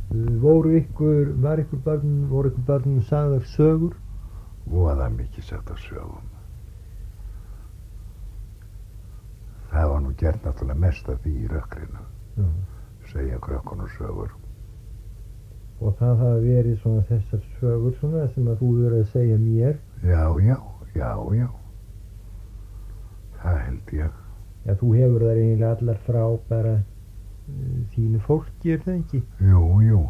Voru ykkur börnum sagðar sögur? Voða mikið sagt af sögum. Það var nú gert náttúrulega mest af því í rökkrinu. Já. Segja krökkunum sögur. Og það hafa verið svona þessar sögur svona sem að þú verið að segja mér? Já. Það held ég. Já, þú hefur þær eiginlega allar frá bara þínu fólki, það ekki? Jú.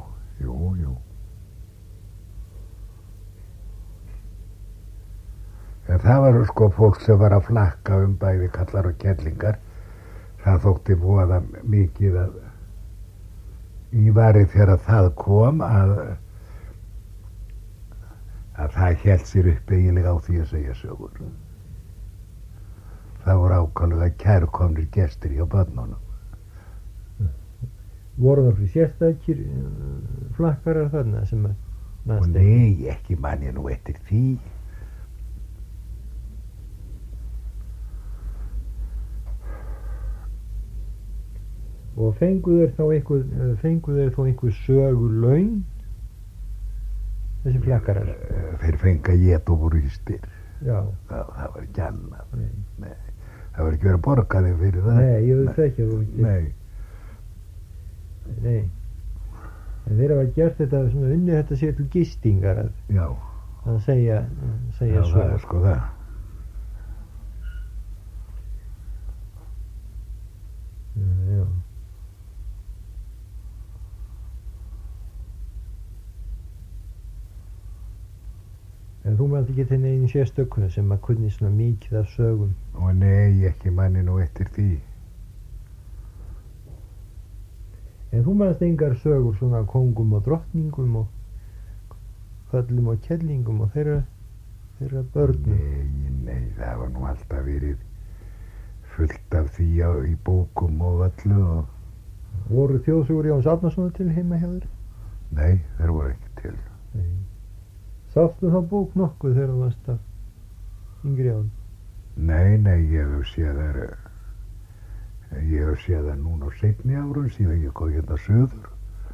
En það var sko fólk sem var að flakka bæði kallar og kellingar. Það þótti voða mikið að í varið þegar það kom að það hélt sér upp eiginlega á því að segja sögur. Það voru ákaflega kærkomnir gestir hjá börnunum. Voru það fyrir sérstakir flakkarar þarna sem að Og nei, ekki man ég nú eftir því. Og fengu þeir þá einhver sögulaun, þessi flakkarar? Þeir fengu að éta og voru hýstir. Já. Það var ekki annað. Nei. Það var ekki verið að borga þeim fyrir það. Nei, ég veit ekki að þú ekki. Nei. En þeir hafa gert þetta, svona unnið þetta sér til gistingar að segja sögur. Já, það er sko það. Já. En þú mannt ekki til neginn sérstökuna sem að kunni svona mikið af sögum? Og nei, ekki manni nú eftir því. En þú mannst engar sögur svona kóngum og drottningum og köllum og kellingum og þeirra börnum? Nei, það var nú alltaf verið fullt af því í bókum og öllu og... Voru þjóðsögur Jóns Árnasonar til heima hjá þér? Nei, þeir voru ekki til. Nei. Sástu þá bók nokkuð þegar þú varst af yngri árum? Nei, ég hef séð þær núna á seinni árum síðan ég kom hérna suður.